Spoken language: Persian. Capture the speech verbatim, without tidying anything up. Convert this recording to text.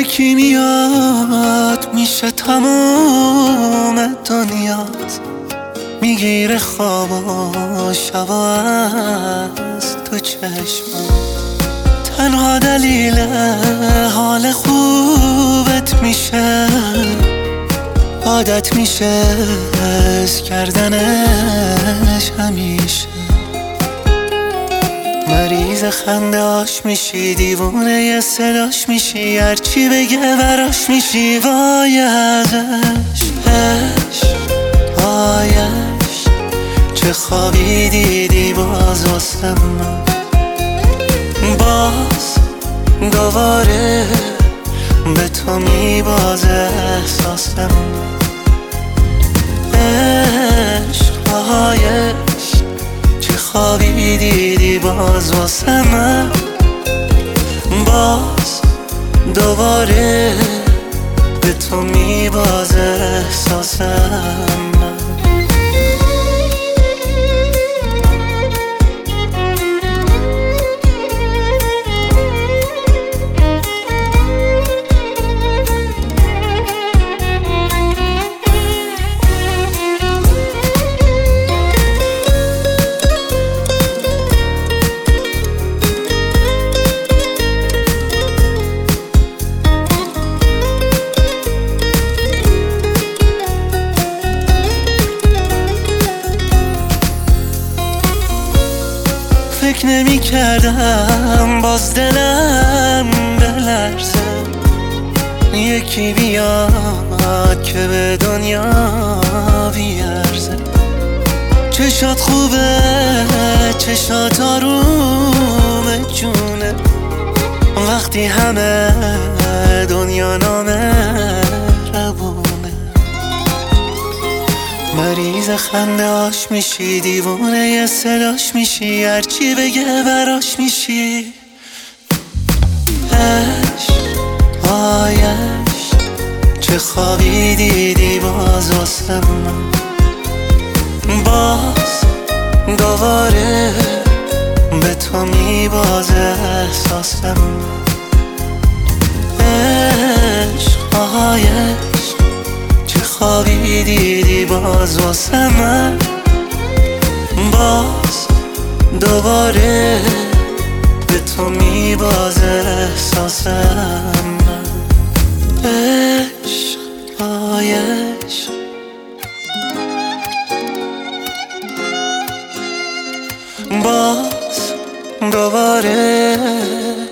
یکی میاد میشه تموم دنیات، میگیره خواب و شبا از تو چشمم. تنها دلیل حال خوبت میشه، عادت میشه از کردنش همیشه. مریض خنده هاش میشی، دیوونه ی صداش میشی، هرچی بگه براش میشی. وای ازش عشق، وایش چه خوابی دیدی باز واسه من. باز دوباره به تو میبازه احساسم. عشق، وایش چه خوابی دیدی باز واسه من. باز دوباره به تو میبازه احساسم. فکر نمی کردم باز دلم بلرزه، یکی بیاد که به دنیا بیارزه. چشات خوبه، چشات آروم جونه، وقتی همه دنیا نامه ربونه. مریض خنده هاش میشی، دیوونه ی صداش میشی، هرچی بگه براش میشی. عشق، وایش چه خوابی دیدی باز واسه من. باز دوباره به تو میبازه احساسم. عشق، وایش چه خوابی دیدی باز واسه من. باز دوباره به تو میبازه احساسم. عشق، وایش باز دوباره